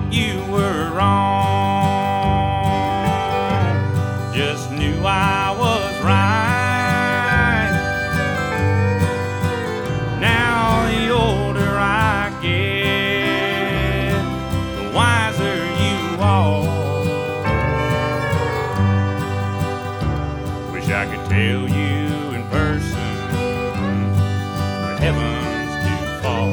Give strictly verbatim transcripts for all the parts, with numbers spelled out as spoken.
you were wrong, just knew I was right. Now the older I get, the wiser you are. Wish I could tell you in person, but heaven's too far.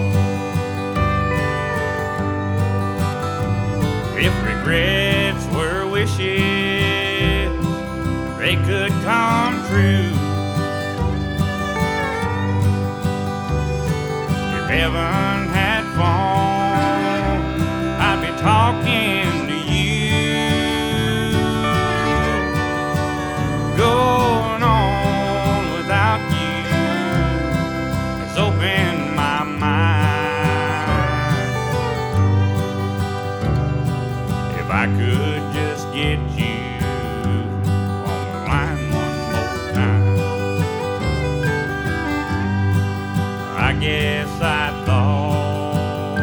If regrets were wishes, they could come true. If heaven had phone, I'd be talking to you. Going on without you has opened my mind. If I could just get you on the line one more time, I guess I thought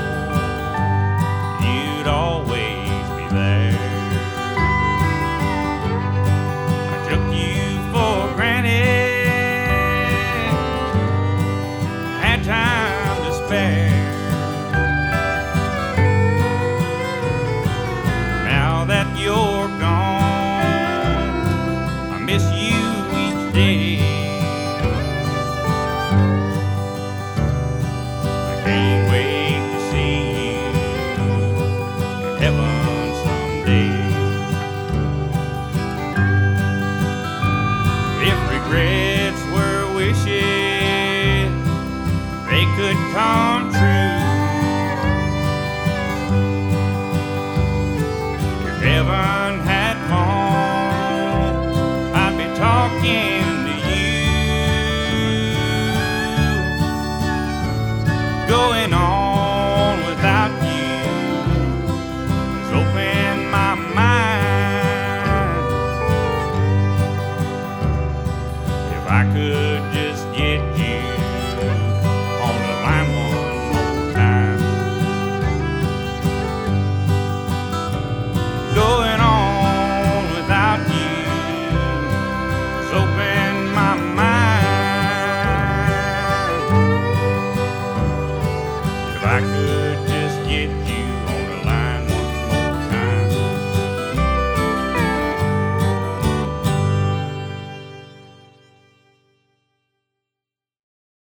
you'd always be there. I took you for granted, had time to spare. Now that you're gone, I miss you each day. I can't wait to see you in heaven